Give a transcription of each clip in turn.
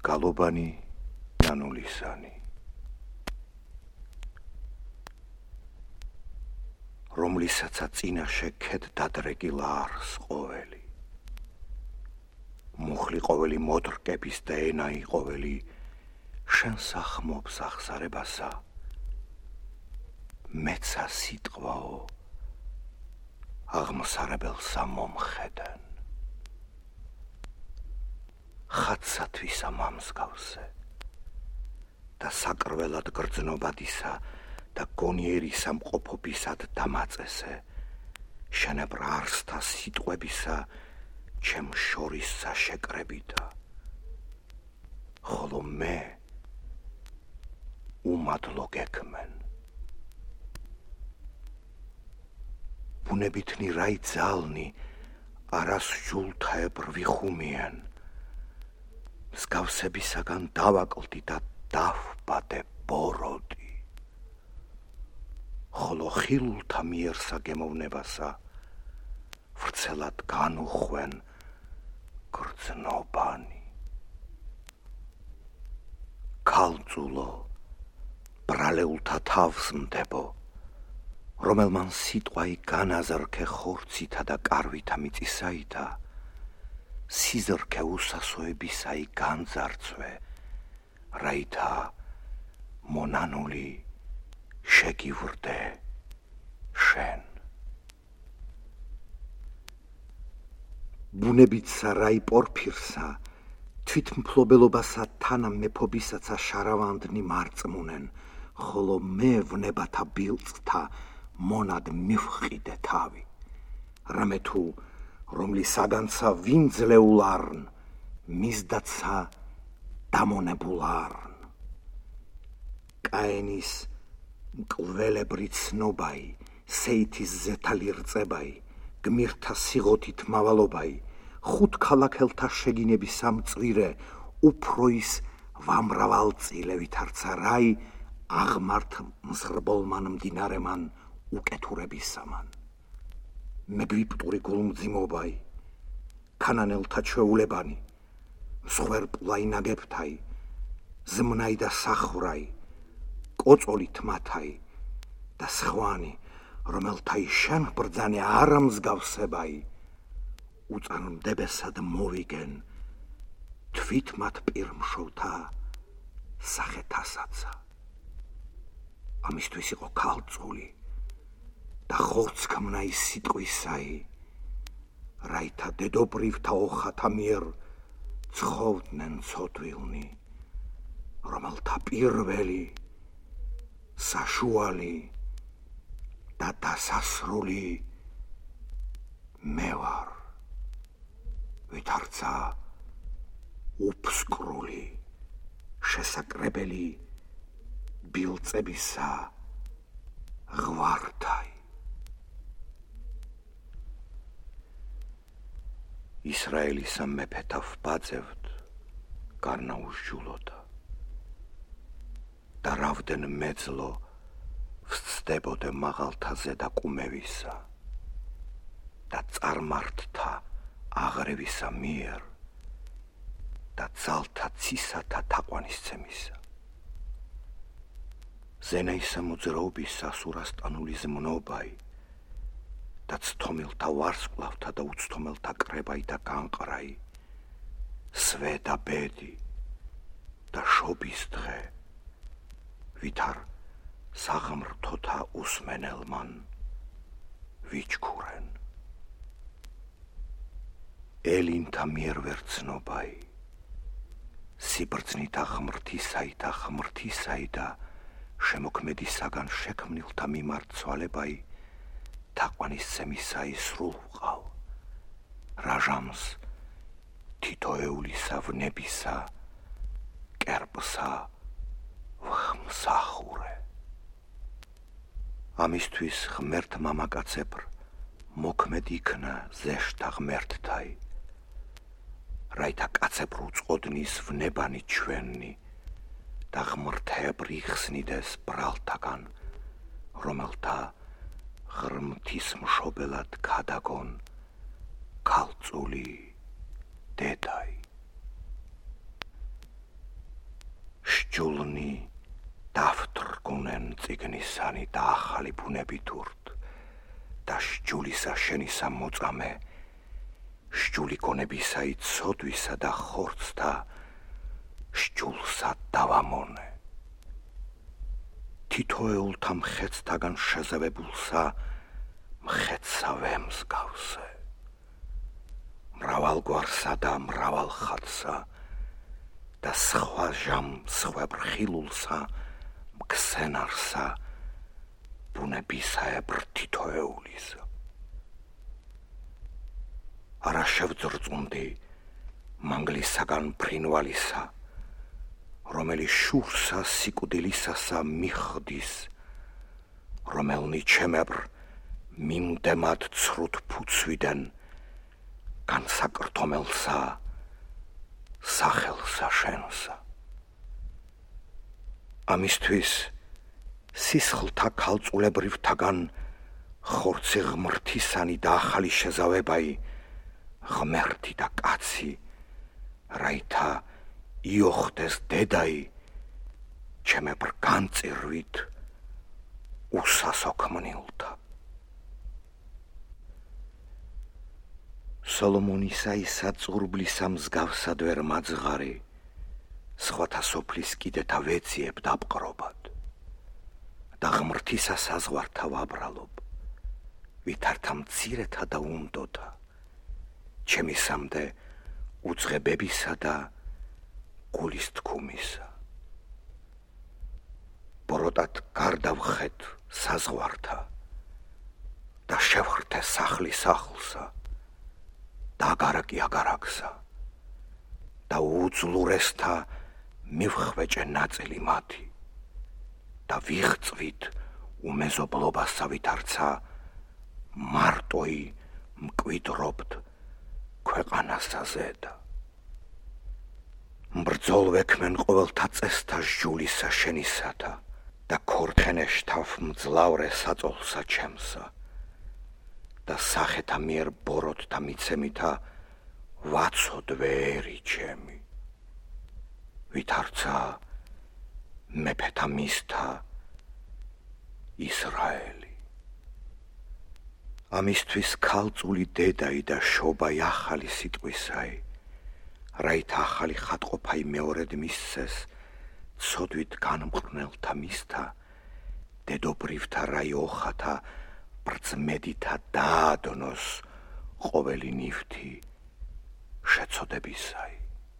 გალობანი ნანულისანი რომლისაცა წინაშე ქედ დადრეკილა არს ყოველი მუხლი ყოველი მოდრკების და ენაი ყოველი შენს ახმობს ახსარებასა მეცა სიტყვაო აღმსარებელსა მომხედენ ხაცსათვისა მამსგავსე და საკრველად გრძნობადისა და გონიერისა მყოფობისად დამაწესე შენებრ არსთა სიტყვებისა ჩემ შორისსა შეკრებიდა ხოლო მე უმადლო გექმენ ბუნებითნი რაი ძალნი არას ჟულთაებრ ვიხუმიან მსგავსებისაგან დავაკლდი და დავბადე ბოროდი ხოლო ხილულთა მიერსა გემოვნებასა ვრცელად განუხვენ გრძნობანი ქალწულო ბრალეულთა თავს მდებო რომელმან სიტყვაი განაზრქე ხორცითა და კარვითა მიწისაითა სიზრქე უსასოებისაი განძარცვე რაითა მონანული შეგივრდე შენ ბუნებითსა რაი პორფირსა თვითმფლობელობასა თანა მეფობისაცა შარავანდნი მარწმუნენ ხოლო მე ვნებათა ბილწთა მონად მივყიდე თავი რამე თუ რომლისაგანცა ვინ ძლეულ არნ მისდაცა დამონებულ არნ კაენის მკვლელებრი ცნობაი სეითის ზეთალი რწებაი გმირთა სიღოთით მავალობაი ხუთ ქალაქელთა შეგინების სამწვირე უფროის ვამრავალწილევით არცა რაი აღმართ მსრბოლმან მდინარემან უკეთურებისამან მეგვიპტური გულმძიმობაი ქანანელთა ჩვეულებანი მსხვერპლაი ნაგებთაი ზმნაი და სახრაი კოწოლით მათაი და სხვანი რომელთაი შენ ბრძანე არ მსგავსებაი უწარმდებესად მოვიგენ თვით მათ პირმშოვთა სახეთასაცა ამისთვის იყო ქალწული და ხორცქმნაი სიტყვისაი რაითა დედობრივთა ოხათა მიერ ცხოვდნენ ცოდვილნი რომელთა პირველი საშუალი და დასასრული მე ვარ ვითარცა უფსკრული შესაკრებელი ბილწებისა ღვარდაი ისრაელისა მეფეთა ვბაძევთ გარნაუშჯულოდა და რავდნენ მეძლო ვსწდებოდე მაღალთაზე და კუმევისა და წარმართთა აღრევისა მიერ და ძალთა ცისათა თაყვანისცემისა ზენაისა მოძრაობის სასურასტანული ზმნობაი და ცთომილთა ვარსკვლავთა და უცთომელთა კრებაი და განყრაი სვე და ბედი და შობის დღე ვითარ საღმრთოთა უსმენელმან ვიჩქურენ ელინთა მიერ ვერცნობაი სიბრძნითა ღმრთისაი და ღმრთისაი და შემოქმედისაგან შექმნილთა მიმართ ცვალებაი თაყვანისცემისაი სრულ ვყავ რაჟამს თითოეულისა ვნებისა კერპსა ვხმსახურე ამისთვის ღმერთ მამაკაცებრ მოქმედ იქნა ზეშთა ღმერთთაი რაითა კაცებრ უწყოდნის ვნებანი ჩვენნი და ღმრთებრი ხსნიდეს ბრალთაგან რომელთა ღრმთის მშობელად ქადაგონ ქალწული დედაი სჯულნი დავთრგუნენ წიგნისანი და ახალი ბუნებით ურთ და სჯულისა შენისა მოწამე სჯული გონებისა იცოდვისა და ხორცთა სჯულსა დავამონე თითოეულთა მხეცთაგან შეზევებულსა მხეცსა ვემსგავსე მრავალგვარსა და მრავალ ხატსა და სხვა ჟამსხვებრ ხილულსა მგზენარსა ბუნებისაებრ თითოეულისა არა შევძრწუნდი მანგლისაგან ფრინვალისა რომელიც შურსა სიკვდილისასა მიხდის რომელნი ჩემებრ მიმდემად ცრუთ ფუცვიდან განსაკრთომელსა სახელსა შენსა ამისთვის სისხლთა ქალწულებრივთაგან ხორცი ღმრთისანი და ახალი შეზავებაი ღმერთი და კაცი რაითა იოხდეს დედაი ჩემებრ განწირვით უსასოქმნილთა სოლომონისა ისა წურბლისა მსგავსად ვერ მაძღარი სხვათა სოფლის კიდეთა ვეციებ დაპყრობად და ღმრთისა საზღვართა ვაბრალობ ვითართა მცირეთა და უნდოთა ჩემისამდე უძღებებისა და გულის თქუმისა ბოროტად გარდავხეთ საზღვართა და შევხრთე სახლი სახლსა და აგარაკი აგარაკსა და უძლურესთა მივხვეჭე ნაწილი მათი და ვიღწვით უმეზობლობასა ვითარცა მარტოი მკვიდრობთ ქვეყანასა ზედა მბრძოლ ვექმენ ყოველთა წესთა სჯულისა შენისათა და ქორთხენე შთავ მძლავრე საწოლსა ჩემსა და სახეთა მიერ ბოროტთა მიცემითა ვაცოდ ვერი ჩემი ვითარცა მეფეთა მისთა ისრაელი ამისთვის ქალწული დედაი და შობაი ახალი სიტყვისაი რაით ახალი ხატყოფაი მეორედ მისცეს ცოდვით განმყრნელთა მისთა დედობრივთა რაიოხათა ბრწმედითა დაადნოს ყოველი ნივთი შეცოდებისაი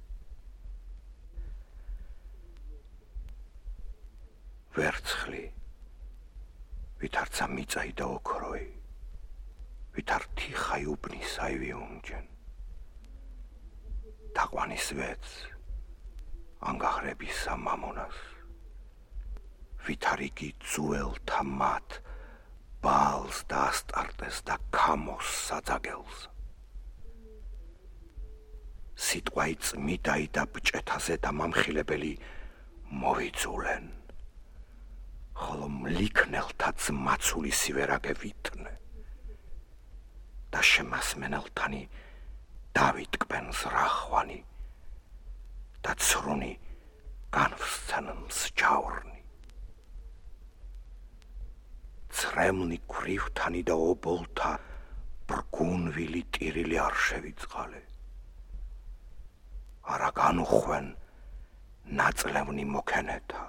ვერცხლი ვითარცა მიწაი და ოქროი ვითართი ხაიუბნისაი ვიუნჯენ დაყვანის ვეც ანგახრებისა მამონას ვითარიგი ძუელთა მათ ბალს და ასტარტეს და ქამოს საძაგელს სიტყვაი წმიდაი და ბჭეთაზე და მამხილებელი მოვიძულენ ხოლო მლიქნელთაც მაცული სივერაგე ვითნე და შემასმენელთანი დავიტკბენ ზრახვანი და ცრუნი განვსცენ მსჯავრნი ცრემლნი ქვრივთანი და ობოლთა ბრგუნვილი ტირილი არ შევიწყალე არა განუხვენ ნაწლევნი მოქენეთა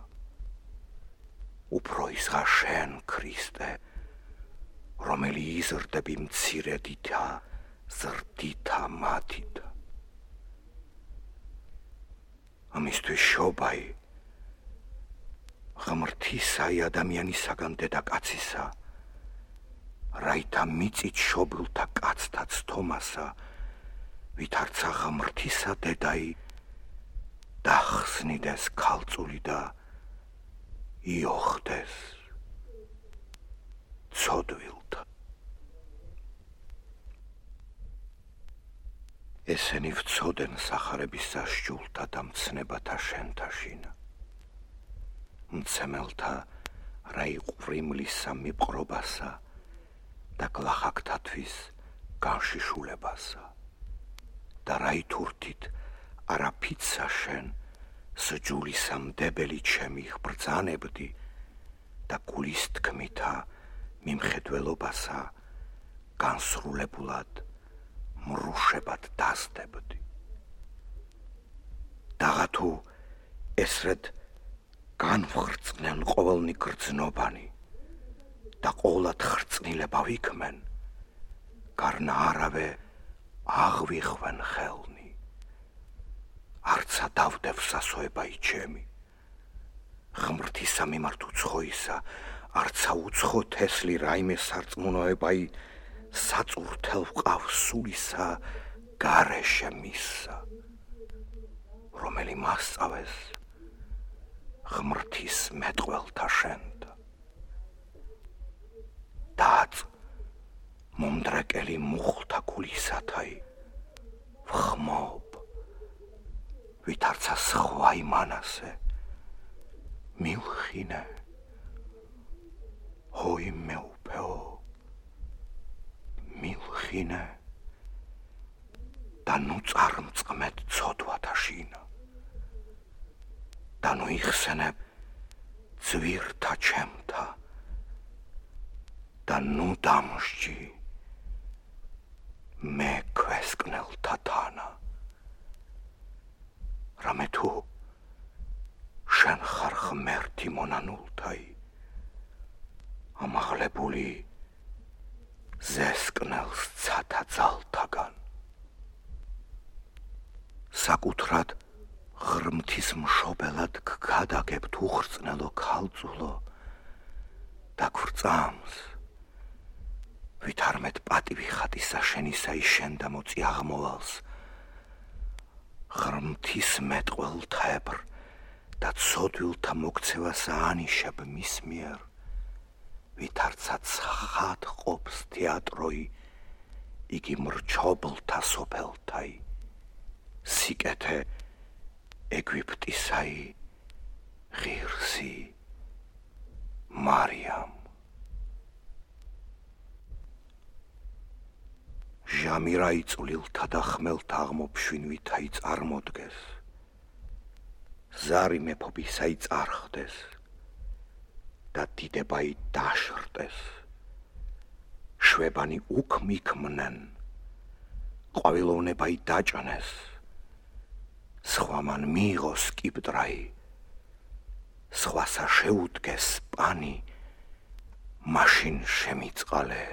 უფრო ისღა შენ ქრისტე რომელი იზრდები მცირედითა ზრდითა მათითა ამისთვის შობაი ღმრთისაი ადამიანისაგან დედაკაცისა რაითა მიწით შობილთა კაცთა ცთომასა ვითარცა ღმრთისა დედაი დახსნიდეს ქალწული და იოხდეს ცოდვილთა ესენი ვცოდენ სახარებისა სჯულთა და მცნებათა შენთა შინა მცემელთა რაი ყვრიმლისა მიპყრობასა და გლახაკთათვის განშიშულებასა და რაი თურთით არაფიცსა შენ სჯულისამდებელი ჩემი ხბრძანებდი და გულის თქმითა მიმხედველობასა განსრულებულად მრუშებად დასდებდი. დაღათუ ესრედ განვრწნენ ყოველნი გრძნობანი და ყოვლად ხრწნილება ვიქმენ, გარნა არავე აღვიხვენ ხელნი. არცა დავდევ სასოებაი ჩემი, ღმრთისა მიმართ უცხოისა, არცა უცხო თესლი რაიმე სარწმუნოებაი, საწურთელ ვყავ სულისა გარეშე მისსა, რომელი მასწავეს ღმრთის მეტყველთა შენდა. დაც მომდრეკელი მუხლთა გულისათაი ვხმობ, ვითარცა სხვა იმანასე მილხინე, ჰოი მეუფეო, მილხინე და ნუ წარმწყმეთ ცოდვათა შინა და ნუ იხსენებ ძვირთა ჩემთა და ნუ დამსჯი მე ქვესკნელთა თანა, რამე თუ შენ ხარ ღმერთი მონანულთაი, ამაღლებული ზესკნელს ცათა ძალთაგან. საკუთრად ღრმთის მშობელად გგადაგებთ უხრწნელო ქალწულო და გვრწამს, ვითარმეთ პატივი ხატისა შენისა იშენდა მოწი აღმოვალს, ღრმთის მეტყველთაებრ და ცოდვილთა მოქცევასა ანიშებ მის მიერ, ვითარცა ცხად ყოფს თეატროი, იგი მრჩობლთა სოფელთაი, სიკეთე ეგვიპტისაი ღირსი მარიამ. ჟამირაი წვლილთა და ხმელთა აღმოფშვინვითაი წარმოდგეს, ზარი მეფობისაი წარხდეს და დიდებაი დაშრტეს, შვებანი უქმიქმნენ, ყვავილოვნებაი დაჭნეს, სხვამან მიიღოს კიბტრაი, სხვასა შეუდგეს პანი, მაშინ შემიწყალე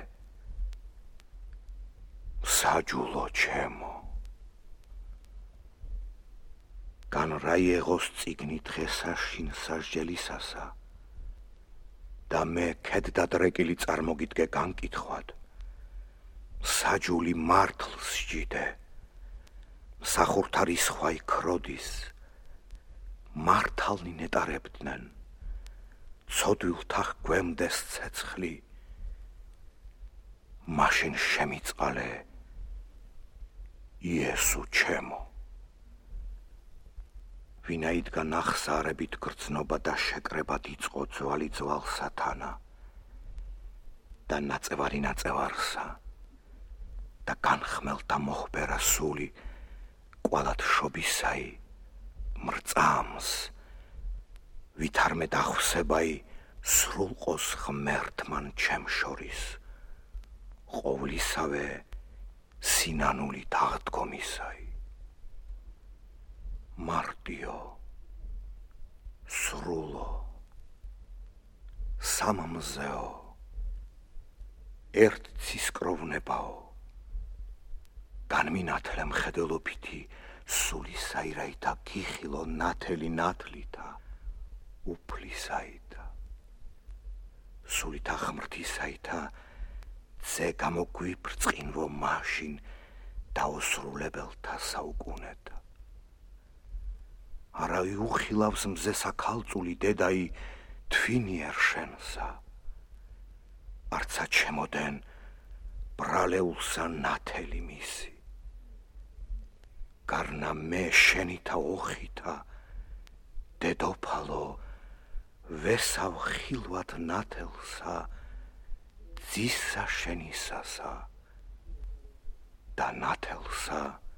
საჯულო ჩემო. განრაიეღოს წიგნი დღესა შინ სასჯელისასა და მე ქედდადრეკილი წარმოგიდგე განკითხვად, საჯული მართლს სჯიდე, მსახურთარი სხვაი ქროდის, მართალნი ნეტარებდნენ, ცოდვილთა გვემდეს ცეცხლი, მაშინ შემიწყალე იესო ჩემო. ვინაიდან ახსარებით გრძნობა და შეკრება იწყო ძვალი ძვალსა თანა და ნაწევარი ნაწევარსა და განხმელთა მოხბერა სული კვალად შობისაი მრწამს, ვითარმე დახვსებაი სრულყოს ღმერთმან ჩემ შორის, ყოვლისავე სინანული დაღდგომისაი. მარტიო, სრულო, სამამზეო, ერთ ცისკროვნებაო, განმინათლე მხედველობითი სულისაირაითა გიხილო ნათელი ნათლითა უფლისაითა, სულითა ღმრთისაითა ძე გამოგვიბრწყინვო მაშინ დაოსრულებელთა საუკუნეთა. არავი უხილავს მზესა ქალწული დედაი თვინიერ შენსა, არცა ჩემოდენ ბრალეულსა ნათელი მისი. გარნა მე შენითა ოხითა დედოფალო ვესავ ხილვად ნათელსა ძისა შენისასა და ნათელსა